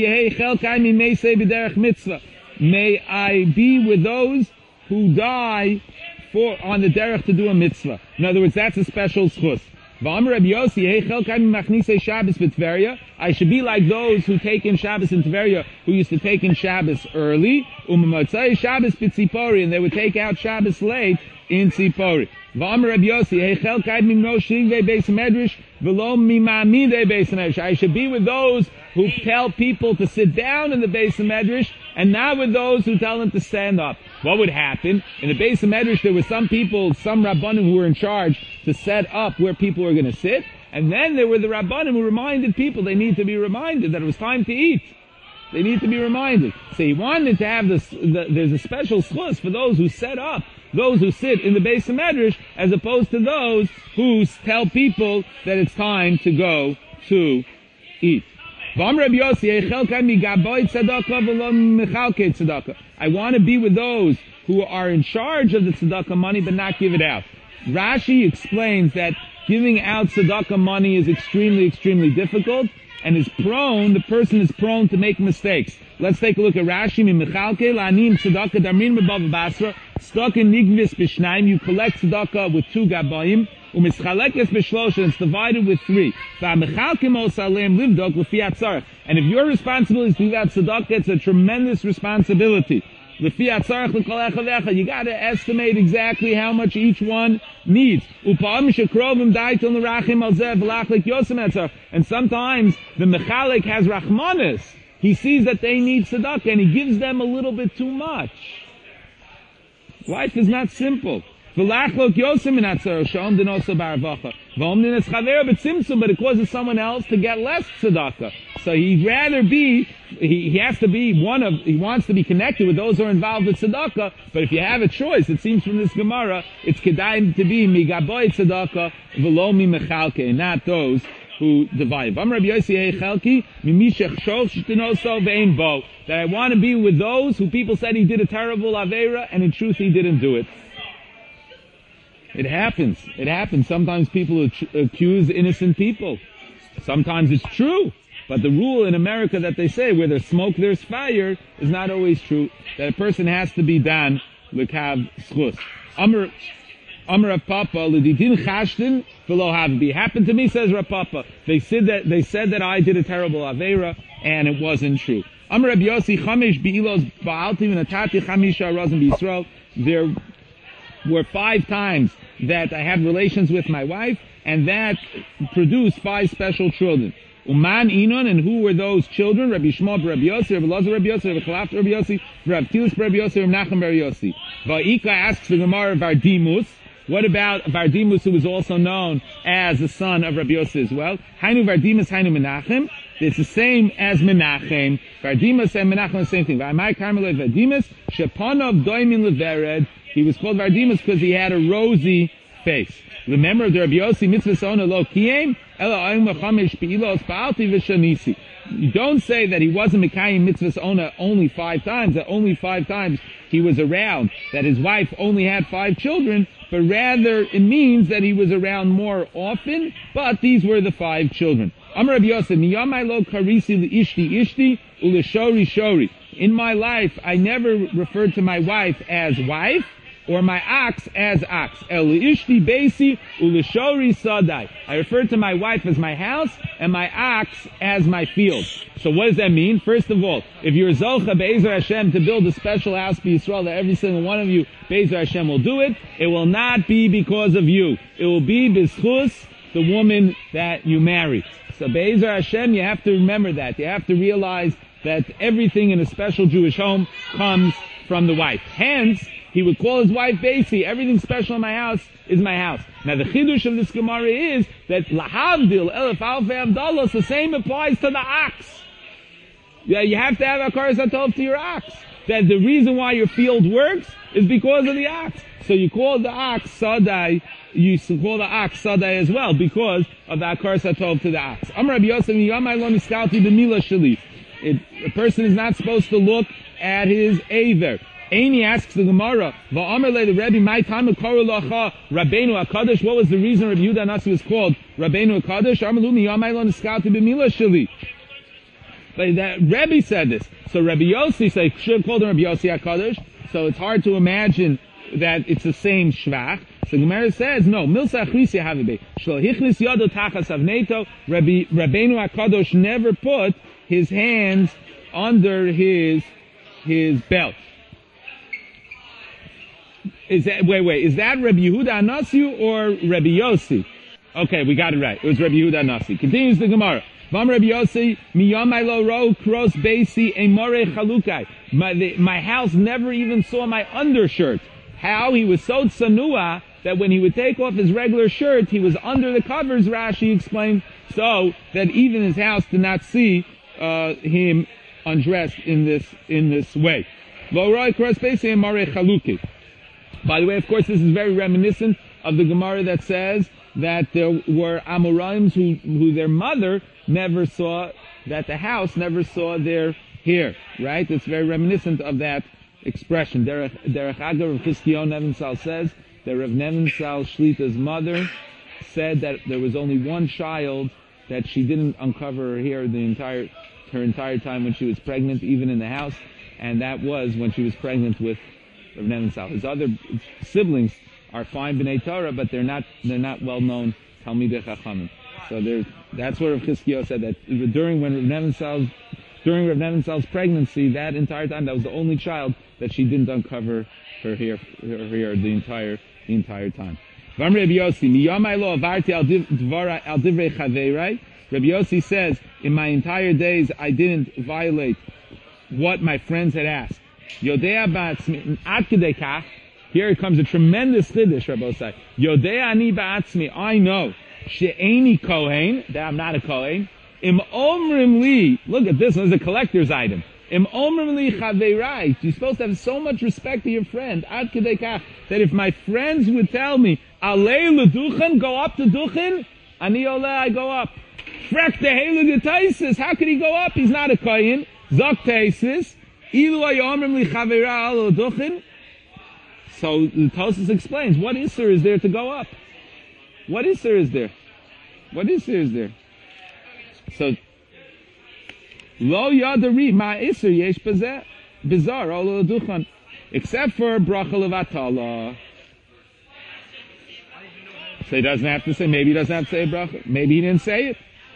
be with those who die for on the derech to do a mitzvah. In other words, that's a special schus. I should be like those who take in Shabbos in Tveria, who used to take in Shabbos early, and they would take out Shabbos late in Tzipori. I should be with those who tell people to sit down in the Beis Medrash and not with those who tell them to stand up. What would happen? In the Beis Medrash there were some people, some Rabbanim who were in charge to set up where people were going to sit, and then there were the Rabbanim who reminded people they need to be reminded that it was time to eat. They need to be reminded. So he wanted to have this, the, there's a special schus for those who set up, those who sit in the Beis Medrash, as opposed to those who tell people that it's time to go to eat. I want to be with those who are in charge of the tzedakah money but not give it out. Rashi explains that giving out tzedakah money is extremely, extremely difficult and is prone, the person is prone to make mistakes. Let's take a look at Rashi. Stuck in nigvis b'shnaim, you collect tzedakah with two gabayim. Umischalekes b'shlosha, it's divided with three. And if your responsibility is to give out tzedakah, it's a tremendous responsibility. You gotta estimate exactly how much each one needs. And sometimes the mechalik has rachmanis. He sees that they need tzedakah and he gives them a little bit too much. Life is not simple. But it causes someone else to get less tzedakah. So he'd rather be, he, he has to be one of, he wants to be connected with those who are involved with tzedakah, but if you have a choice, it seems from this Gemara, it's kedai to be migaboy tzedakah v'lo mi mechalke, not those who divide. That I want to be with those who people said he did a terrible avera, and in truth he didn't do it. It happens. It happens. Sometimes people accuse innocent people. Sometimes it's true. But the rule in America that they say, where there's smoke, there's fire, is not always true. That a person has to be dan l'kav schus. Amr Amar Rav Papa, L'didin chashtin v'lo havbi. Happened to me, says Rav Papa. They said that, they said that I did a terrible Aveira, and it wasn't true. Amar Rabbi Yossi, Chamish bi'ilos ba'alti v'natati chamisha rozim b'Yisrael. There were five times that I had relations with my wife, and that produced five special children. Uman Inon, and who were those children? Rabbi Shmuel, Rabbi Yossi, Rabbi Lazar, Rabbi Yossi, Rabbi Chalaf, Rabbi Yossi, Rabbi Tilis, Rabbi Yossi, Rabbi Nachum, Rabbi Yossi. Va'ika asks the Gemara Vardimus. What about Vardimus, who was also known as the son of Rabbi Yossi as well? Hainu Vardimus, Hainu Menachem. It's the same as Menachem. Vardimus and Menachem are the same thing. Va'amai Karmeloi Vardimus, Sheponov Doimin Levered. He was called Vardimus because he had a rosy face. Remember the Rabbi Yossi mitzvah ona lo kiyem ela ayim chamish pi'ilos ba'alti v'shanisi. You don't say that he wasn't mekayim mitzvah ona only five times, that only five times he was around, that his wife only had five children, but rather it means that he was around more often, but these were the five children. Amar Rabbi Yossi, miyamai lo karisi li'ishti ishti u'lishori shori. In my life, I never referred to my wife as wife, or my ox as ox. El ishti beisi ulishori sadai. I refer to my wife as my house and my ox as my field. So what does that mean? First of all, if you're Zocha Be'ezer Hashem to build a special house for Yisrael, that every single one of you, Be'ezer Hashem, will do it, it will not be because of you. It will be b'schus, the woman that you marry. So Be'ezer Hashem, you have to remember that. You have to realize that everything in a special Jewish home comes from the wife. Hence, he would call his wife Beisi. Everything special in my house is my house. Now the chidush of this Gemara is that lahavdil elef alfei avdalos, the same applies to the ox. Yeah, you have to have akaras hatov to your ox. That the reason why your field works is because of the ox. So you call the ox sadai, you call the ox sadai as well because of the akaras hatov to the ox. Amar Rabbi Yosef, yamai lo niskalti b'mila sheli. A person is not supposed to look at his aver. Amy asks the Gemara, Va'amer the Rebbe, my time of Korulacha, Rabbeinu HaKadosh, what was the reason Rabbi Yehuda Nasi was called Rabbeinu HaKadosh? Amalumi Yamaylon Skauti B'mila Shili. But that Rebbe said this. So Rabbi Yossi said, should have called him Rabbi Yossi HaKadosh. So it's hard to imagine that it's the same Shvach. So the Gemara says, no, Milsa Achrisi Havibe. Shlo Hichlis Yodo Tachas Avneto, Rabbi, Rabbeinu HaKadosh never put his hands under his, his belt. Is that, wait, wait, is that Rabbi Yehuda Anasi or Rabbi Yossi? Okay, we got it right. It was Rabbi Yehuda Anasi. Continues the Gemara. Vam Rabbi Yossi, miyamai lo ro kros beisi emore chalukai. My, the, my house never even saw my undershirt. How? He was so tsanua that when he would take off his regular shirt, he was under the covers, Rashi explained, so that even his house did not see uh, him undressed in this in this way. Lo ro kros beisi emore chalukai. By the way, of course, this is very reminiscent of the Gemara that says that there were Amoraim who, who their mother never saw, that the house never saw their hair, right? It's very reminiscent of that expression. Derech Agar of Chizkiyahu Nevensal says that Rav Nevensal Shlita's mother said that there was only one child that she didn't uncover her hair the entire, her entire time when she was pregnant, even in the house, and that was when she was pregnant with Rav Nevensal. His other siblings are fine b'nei Torah, but they're not they're not well known Talmidei Chachamim. So there, that's what Rav Chizkiyahu said, that during when Rav Nevensal's during Rav Nevensal's pregnancy, that entire time, that was the only child that she didn't uncover her hair her hair the entire the entire time. Rabbi Yossi says, in my entire days I didn't violate what my friends had asked. Yodea ba'atzmi, ad kedei kach, here comes a tremendous chiddush, Rabbi Osai. Yodea ani ba'atzmi, I know, she'eni kohen, that I'm not a kohen. Im omrim li, look at this, this is a collector's item. Im omrim li chaveirai, you're supposed to have so much respect to your friend, ad kedei kach, that if my friends would tell me, alei l'duchen, go up to duchen, ani oleh, I go up. Frek tehelu getaisis, how could he go up? He's not a kohen. Zok teisis. So the Tosfos explains, what Isser is there to go up? What Isser is there? What Isser is there? So, Lo Yadari Ma Isser Yesh Bizarre Olo Duchan, except for Bracha Levatala. So he doesn't have to say, maybe he doesn't have to say a bracha. Maybe he didn't say it.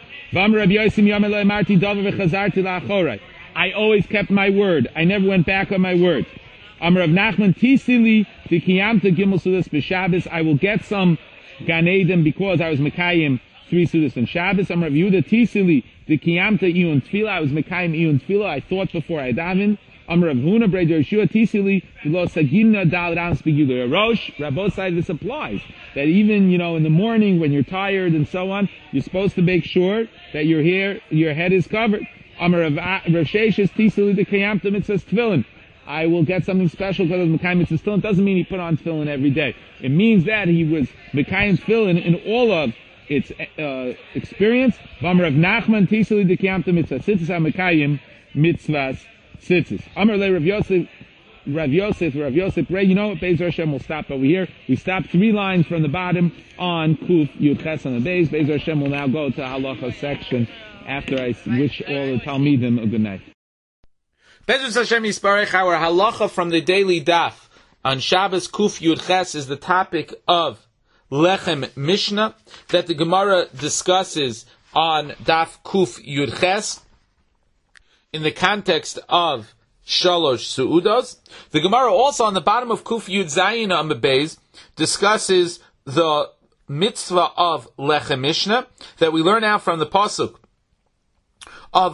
I always kept my word. I never went back on my word. Amar Rav Nachman tisili dikiyamta gimel sudas b'Shabbos. I will get some Gan Eden because I was mekayim three sudas on Shabbos. Amar Rav Yehuda tisili dikiyamta iyun tefillah. I was mekayim iyun tefillah. I thought before I daven. Amar Rav Huna breder Yeshua tisili lo sagina dal rams begilur rosh. Rabbosai, this applies that even you know in the morning when you're tired and so on, you're supposed to make sure that your hair, your head is covered. Amar Rav Sheshes tisili dikiyamta mitzvahs tefillin. I will get something special because of Mekayim Mitzvah Tefillin. It doesn't mean he put on tefillin every day. It means that he was Mekayim Tefillin in all of its uh, experience. Amar Rav Nachman tisili dikiyamta mitzvah tzitzis ha-Mekayim mitzvahs tzitzis. Amar le Rav Yosef, Rav Yosef, Rav Yosef, Ray, you know what? Beis Hashem will stop over here. We stopped three lines from the bottom on Kuf Yud Ches on the base. Beis Hashem will now go to Halacha section after I wish all the Talmidim a good night. Be'ezus Hashem Yisparech, our halacha from the daily daf on Shabbos Kuf Yud Ches is the topic of Lechem Mishnah that the Gemara discusses on daf Kuf Yud Ches in the context of Shalosh Su'udos. The Gemara also on the bottom of Kuf Yud Zayin Amud Beis discusses the mitzvah of Lechem Mishnah that we learn out from the pasuk of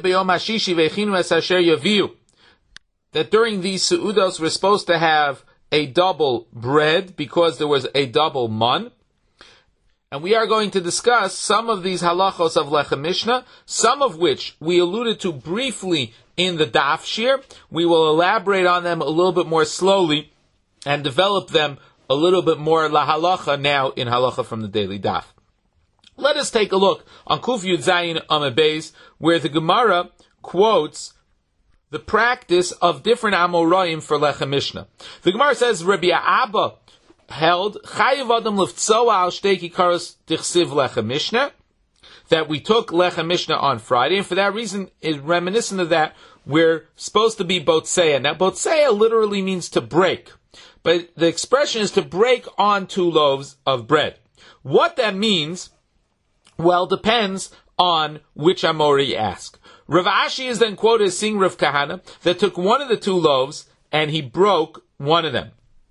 that during these su'udos we're supposed to have a double bread because there was a double mun. And we are going to discuss some of these halachos of Lechem Mishnah, some of which we alluded to briefly in the daf shir. We will elaborate on them a little bit more slowly and develop them a little bit more la halacha now in halacha from the daily daf. Let us take a look on Kuf Yud Zayin Amud Beis, where the Gemara quotes the practice of different Amoraim for Lechem Mishnah. The Gemara says, Rabbi Abba held, Chayiv Adam Lefzoa al Shtei Kikaros Tichsiv Lechem Mishnah, that we took Lechem Mishnah on Friday, and for that reason, is reminiscent of that, we're supposed to be Botseya. Now, Botseya literally means to break, but the expression is to break on two loaves of bread. What that means, well, depends on which Amori you ask. Rav Ashi is then quoted as seeing Rav Kahana that took one of the two loaves and he broke one of them.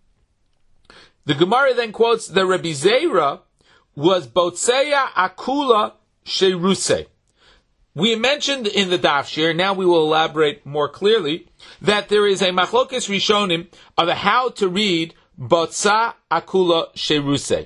The Gemara then quotes that Rabbi Zeira was Botseya Akula Sheruse. We mentioned in the Daf Shir, now we will elaborate more clearly, that there is a Machlokes Rishonim of how to read Botsa Akula Sheruse.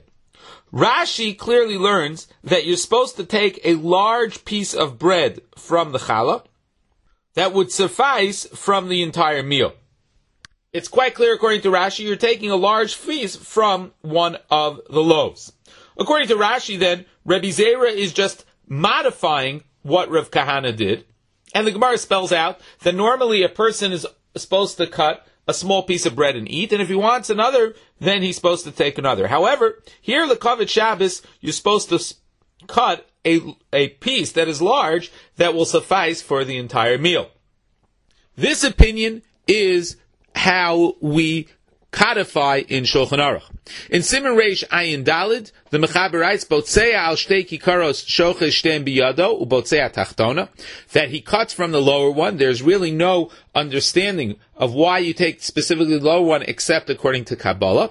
Rashi clearly learns that you're supposed to take a large piece of bread from the challah that would suffice from the entire meal. It's quite clear according to Rashi, you're taking a large piece from one of the loaves. According to Rashi then, Rabbi Zeira is just modifying what Rav Kahana did, and the Gemara spells out that normally a person is supposed to cut a small piece of bread and eat, and if he wants another, then he's supposed to take another. However, here, L'Kavod Shabbos, you're supposed to cut a, a piece that is large that will suffice for the entire meal. This opinion is how we codify in Shulchan Aruch. In Siman Reish Ayin Dalid, the Mechaber writes, Botseya al shtei kikaros shoche shtem biyado, ubotseya tachtona, that he cuts from the lower one. There's really no understanding of why you take specifically the lower one, except according to Kabbalah,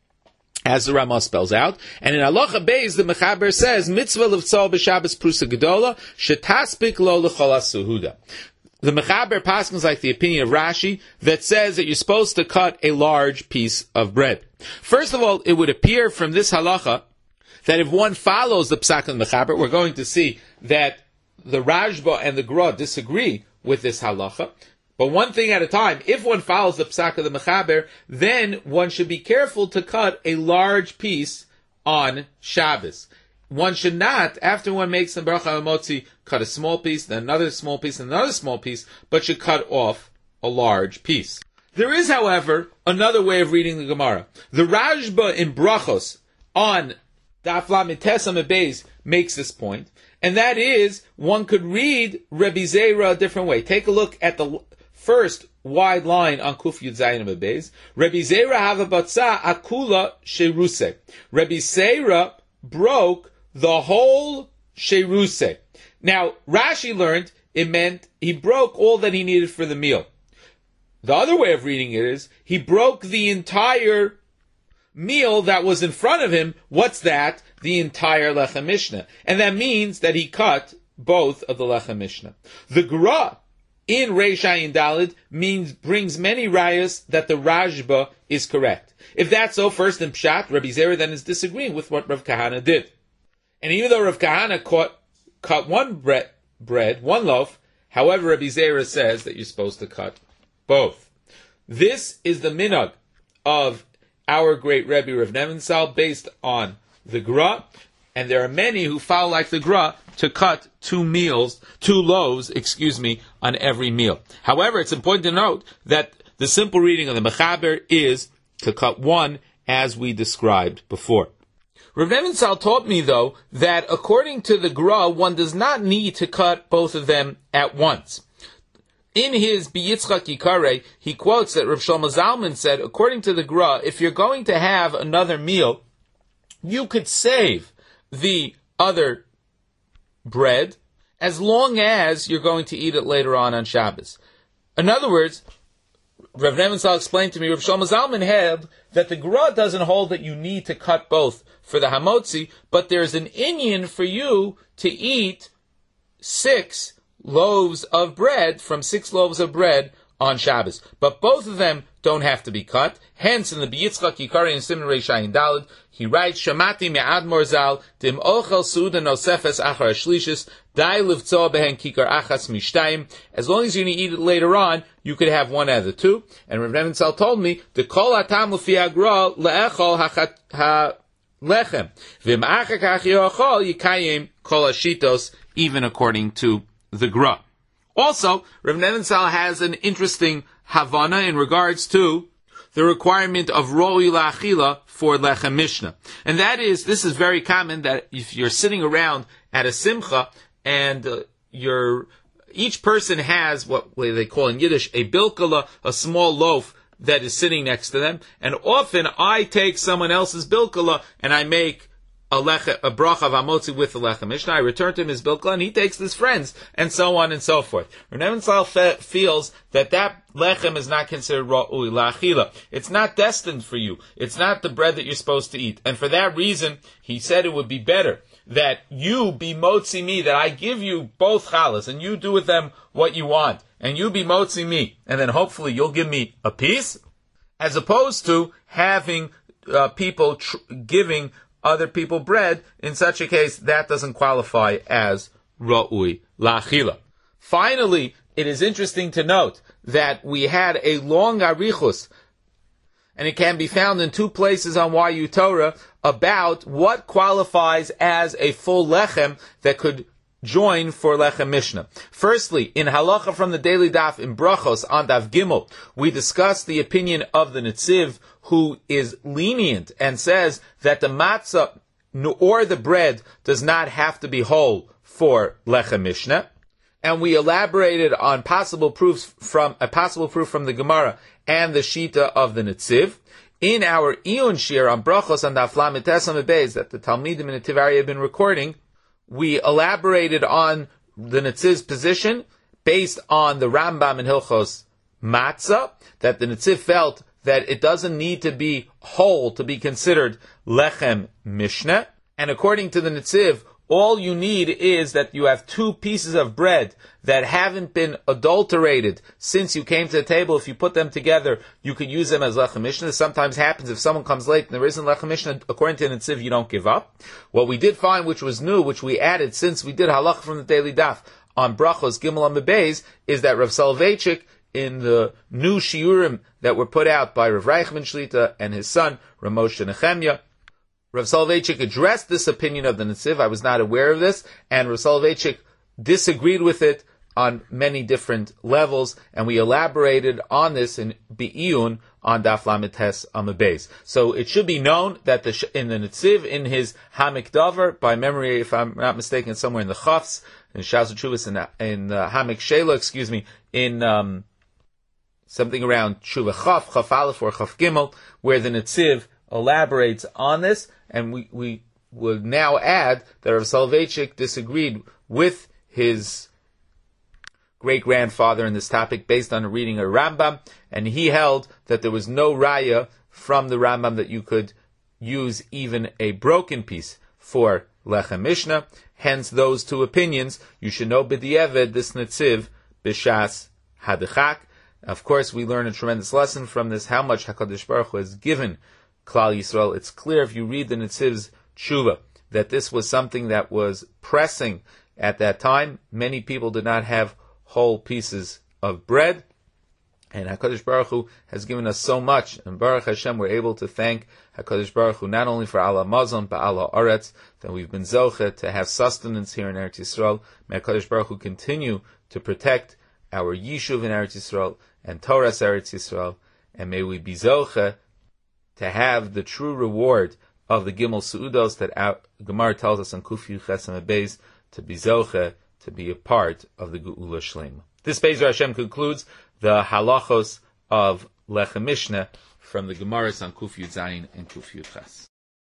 as the Ramah spells out. And in Halacha Beis, the Mechaber says, Mitzvah levtzol b'Shabbos prusa gedola, shetaspik lo l'chol hasuhuda. The Mechaber paskins like the opinion of Rashi that says that you're supposed to cut a large piece of bread. First of all, it would appear from this halacha that if one follows the Psak of the Mechaber, we're going to see that the Rashba and the Gra disagree with this halacha. But one thing at a time, if one follows the Psak of the Mechaber, then one should be careful to cut a large piece on Shabbos. One should not, after one makes the bracha hamotzi, cut a small piece, then another small piece, and another small piece, but should cut off a large piece. There is, however, another way of reading the Gemara. The Rashba in Brachos on Daf Lamed Tes Amud Beis makes this point, and that is, one could read Rabbi Zeira a different way. Take a look at the first wide line on Kuf Yud Zayin Amud Beis. Rabbi Zeira hava batza akula sheruse. Rabbi Zeira broke the whole sheruse. Now, Rashi learned it meant he broke all that he needed for the meal. The other way of reading it is, he broke the entire meal that was in front of him. What's that? The entire Lechem Mishnah. And that means that he cut both of the Lechem Mishnah. The Gra in Reish Ayin Daled means, brings many rayas that the Rajba is correct. If that's so, first in Pshat, Rabbi Zera then is disagreeing with what Rav Kahana did. And even though Rav Kahana caught, cut one bread, bread, one loaf, however, Rabbi Zera says that you're supposed to cut both. This is the minhag of our great Rebbe Rav Nebenzahl based on the Gra, and there are many who follow like the Gra to cut two meals, two loaves, excuse me, on every meal. However, it's important to note that the simple reading of the Mechaber is to cut one, as we described before. Rav Nebenzahl taught me, though, that according to the Gra, one does not need to cut both of them at once. In his B'Yitzchak Yikareh, he quotes that Rav Shlomo Zalman said, according to the Gra, if you're going to have another meal, you could save the other bread as long as you're going to eat it later on on Shabbos. In other words, Rav Nebenzahl explained to me, Rav Shlomo Zalman held that the Gra doesn't hold that you need to cut both for the Hamotzi, but there's an inyan for you to eat six loaves of bread, from six loaves of bread on Shabbos. But both of them don't have to be cut. Hence, in the B'Yitzchak Yikareh and Siman Reish Ayin Daled, he writes, Shamati me'admor zal, dim ochel suda nosefes achar ashlishis, dai livtzoa behen kikar achas mishtayim. As long as you're going to eat it later on, you could have one out of the two. And Rav Nebenzahl told me, the kol hatam l'fi agra le'echol ha-lechem. V'im achar kach yochol yikayim kol hashitos, even according to the Gra. Also, Rav Nebenzahl has an interesting Havana in regards to the requirement of Ro'i La'achila for Lechem Mishnah. And that is, this is very common, that if you're sitting around at a Simcha and uh, you're, each person has what they call in Yiddish a bilkala, a small loaf that is sitting next to them. And often I take someone else's bilkala and I make a, leche, a bracha of Hamotzi with the Lechem Mishnah. I return to him his bilkala and he takes his friends, and so on and so forth. Rav Nebenzahl fe- feels that that lechem is not considered ra'ui la'achila. It's not destined for you. It's not the bread that you're supposed to eat. And for that reason, he said it would be better that you be motzi me, that I give you both chalas, and you do with them what you want, and you be motzi me, and then hopefully you'll give me a piece, as opposed to having uh, people tr- giving other people bread. In such a case, that doesn't qualify as ra'ui la'achila. Finally, it is interesting to note that we had a long arichus, and it can be found in two places on Y U Torah, about what qualifies as a full lechem that could join for Lechem Mishnah. Firstly, in Halacha from the Daily Daf in Brachos on Daf Gimel, we discussed the opinion of the Netziv, who is lenient and says that the matzah or the bread does not have to be whole for Lechem Mishnah. And we elaborated on possible proofs from a possible proof from the Gemara and the Shita of the Netziv. In our Iyun Shir on Brachos and Daf Lamed Tes Amud Beis that the Talmidim in the Tivari have been recording, we elaborated on the Netziv's position based on the Rambam in Hilchos Matzah, that the Netziv felt that it doesn't need to be whole to be considered Lechem Mishnah. And according to the Netziv, all you need is that you have two pieces of bread that haven't been adulterated since you came to the table. If you put them together, you could use them as Lechem Mishnah. This sometimes happens if someone comes late and there isn't Lechem Mishnah. According to the Netziv, you don't give up. What we did find, which was new, which we added since we did Halach from the Daily Daf on Brachos Gimel Amud Beis, is that Rav Soloveitchik, in the new shiurim that were put out by Rav Reichman Shlita and his son, Rav Moshe Nechemya, Rav Soloveitchik addressed this opinion of the Netziv. I was not aware of this, and Rav Soloveitchik disagreed with it on many different levels, and we elaborated on this in Be'iyun on Daf Lamed Tes Amud Beis. So it should be known that the, in the Netziv, in his Hamik Dover, by memory, if I'm not mistaken, somewhere in the Chafs, in Shas Chuvas, in, in uh, Hamik Shela, excuse me, in um, something around Shuva Chaf, Chaf Aleph or Chaf Gimel, where the Netziv elaborates on this, and we, we would now add that Rav Soloveitchik disagreed with his great-grandfather in this topic based on a reading of Rambam, and he held that there was no raya from the Rambam that you could use even a broken piece for Lechem Mishnah. Hence, those two opinions, you should know b'di'eved this netziv b'shas hadechak. Of course, we learn a tremendous lesson from this, how much HaKadosh Baruch Hu has given Klal Yisrael. It's clear if you read the Netziv's tshuva that this was something that was pressing at that time. Many people did not have whole pieces of bread, and HaKadosh Baruch Hu has given us so much, and Baruch Hashem, we're able to thank HaKadosh Baruch Hu not only for Allah Mazon, but Allah Aretz, that we've been zoche to have sustenance here in Eretz Yisrael. May HaKadosh Baruch Hu continue to protect our Yishuv in Eretz Yisrael and Torah's Eretz Yisrael, and may we be zoche to have the true reward of the Gimel Su'udos that our Gemara tells us on Kuf Yud Ches Amud Beis, to be zoche, to be a part of the Geula Shlema. This Be'ezer Hashem concludes the halachos of Lechem Mishnah from the Gemaras on Kuf Yud Zayin and Kuf Yud Ches.